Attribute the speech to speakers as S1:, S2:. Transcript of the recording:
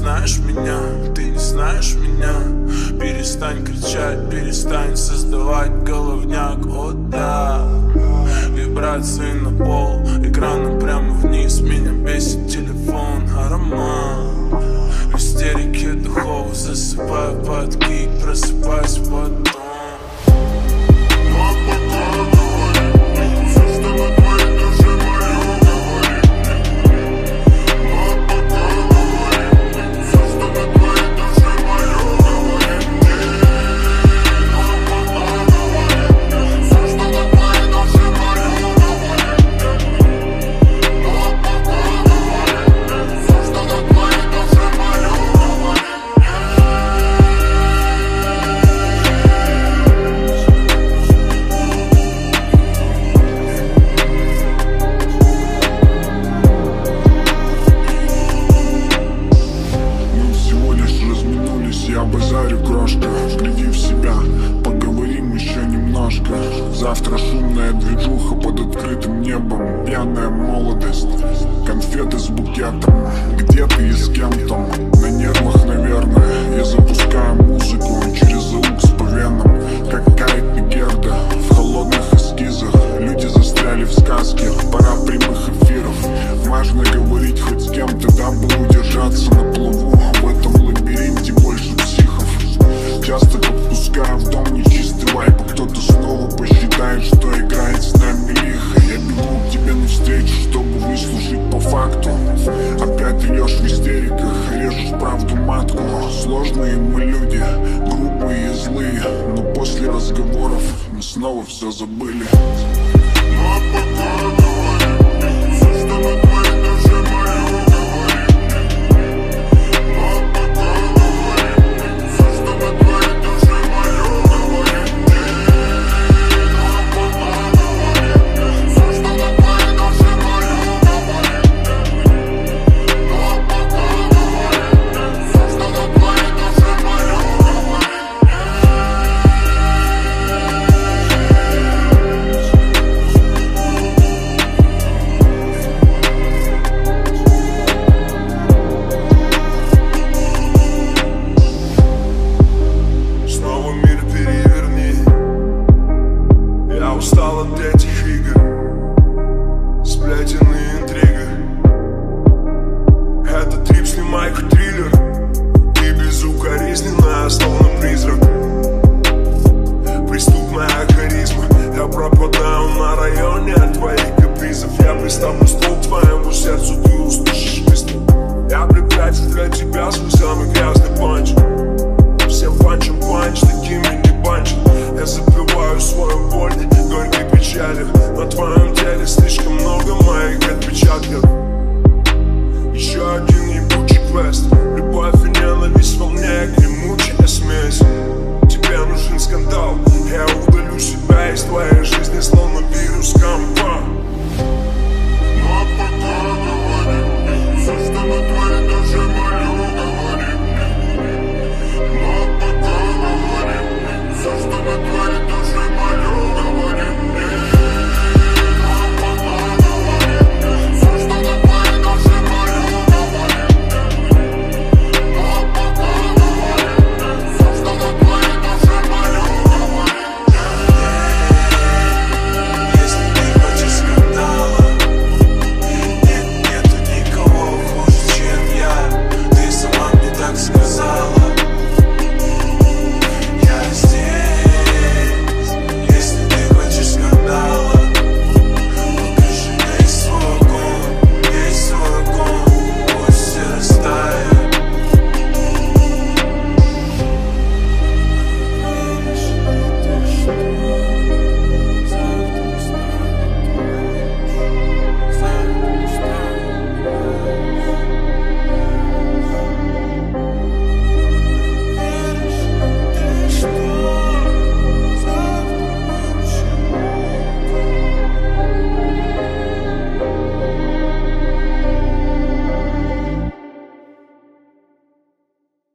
S1: знаешь меня, ты не знаешь меня. Перестань кричать, перестань создавать головняк. О да, вибрации на пол, экраном прямо вниз. Меня бесит телефон, аромат. В истерике духов засыпаю под кик, просыпаюсь потом.
S2: Я базарю крошка, приди в себя, поговорим еще немножко. Завтра шумная движуха под открытым небом, пьяная молодость, конфеты с букетом. Где ты и с кем там? На нервах, наверное. Я запускаю музыку через звук с по венам, как Кайт и Герда в холодных эскизах. Люди застряли в сказке, пора прямых эфиров. Важно говорить хоть с кем-то, дабы удержаться на плаву в этом лабиринте больше психов. Часто подпускаю в дом нечистый вайп, а кто-то снова посчитает, что играет с нами лихо. Я бегу к тебе навстречу, чтобы выслушать по факту. Опять льешь в истериках, режешь правду матку. Сложные мы люди, грубые и злые, но после разговоров мы снова все забыли.